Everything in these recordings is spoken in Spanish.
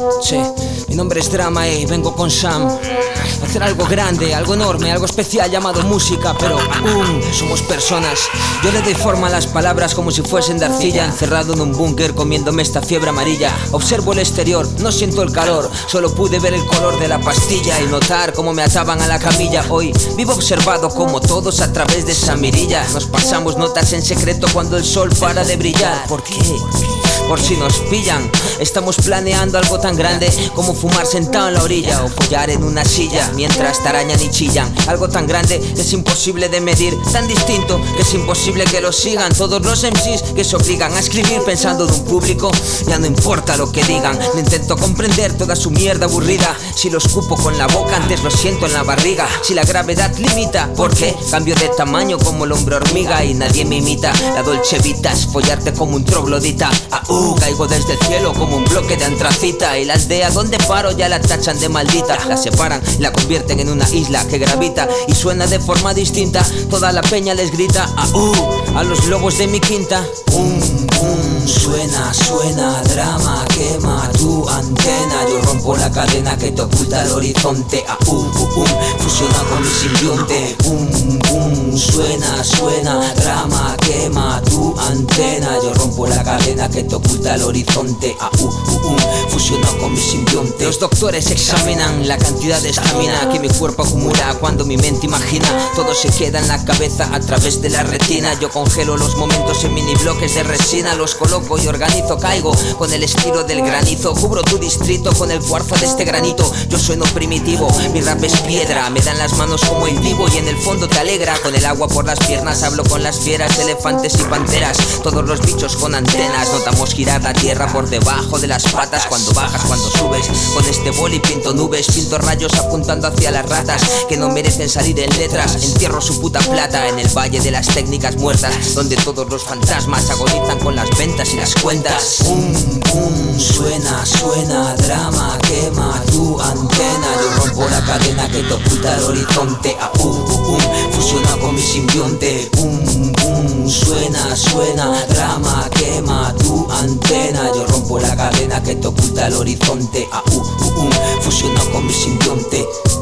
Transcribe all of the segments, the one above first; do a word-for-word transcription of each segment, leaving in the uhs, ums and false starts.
Sí, mi nombre es Drama y vengo con Sam a hacer algo grande, algo enorme, algo especial llamado música. Pero aún somos personas. Yo le doy forma a las palabras como si fuesen de arcilla, encerrado en un búnker comiéndome esta fiebre amarilla. Observo el exterior, no siento el calor, solo pude ver el color de la pastilla y notar cómo me ataban a la camilla. Hoy vivo observado como todos a través de esa mirilla nos pasamos notas en secreto cuando el sol para de brillar. ¿Por qué? Por si nos pillan. Estamos planeando algo tan grande como fumar sentado en la orilla o follar en una silla mientras te arañan y chillan. Algo tan grande que es imposible de medir, tan distinto que es imposible que lo sigan. Todos los M Cs que se obligan a escribir pensando de un público, ya no importa lo que digan. No intento comprender toda su mierda aburrida. Si lo escupo con la boca, antes lo siento en la barriga. Si la gravedad limita, ¿por qué? Cambio de tamaño como el hombre hormiga y nadie me imita. La Dolce Vita es follarte como un troglodita. Ah, uh, caigo desde el cielo como un bloque de antracita y las de a donde paro ya la tachan de maldita. La separan y la convierten en una isla que gravita y suena de forma distinta. Toda la peña les grita ah, uh, a los lobos de mi quinta. Pum, pum, suena, suena, drama, quema tu antena. Yo rompo la cadena que te oculta el horizonte. Ah, uh, uh, uh, fusiona con mi simbionte. Pum, pum, suena, suena, drama, quema tu antena. Yo rompo la cadena que te oculta el horizonte. Ah, uh, uh, uh, fusiona con mi simbionte. Los doctores examinan la cantidad de estamina que mi cuerpo acumula cuando mi mente imagina. Todo se queda en la cabeza a través de la retina. Yo congelo los momentos en mini bloques de resina, los coloco y organizo, caigo con el estilo del granizo. Cubro tu distrito con el cuarzo de este granito. Yo sueno primitivo, mi rap es piedra. Me dan las manos como el vivo y en el fondo te alegra. Con el agua por las piernas hablo con las fieras, elefantes y panteras. Todos los bichos con antenas. Notamos girar la tierra por debajo de las patas. Cuando bajas, cuando subes, con este boli pinto nubes. Pinto rayos apuntando hacia las ratas que no merecen salir en letras. Entierro su puta plata en el valle de las técnicas muertas, donde todos los fantasmas agonizan con las ventas y las cuentas. Pum, pum, suena, suena, drama, quema tu antena. Yo rompo la cadena que te oculta el horizonte. Ah, uh, uh, uh, fusiona con mi simbionte. Pum, pum, suena, suena, drama, quema tu antena. Yo rompo la cadena que te oculta el horizonte. Ah, uh, uh, uh, fusiona con mi simbionte.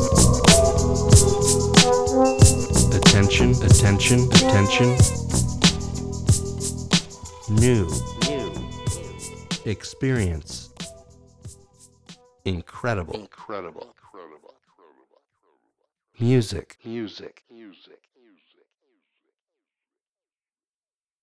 Attention, attention, attention. New. Experience. Incredible. Incredible. Music. Music. Music.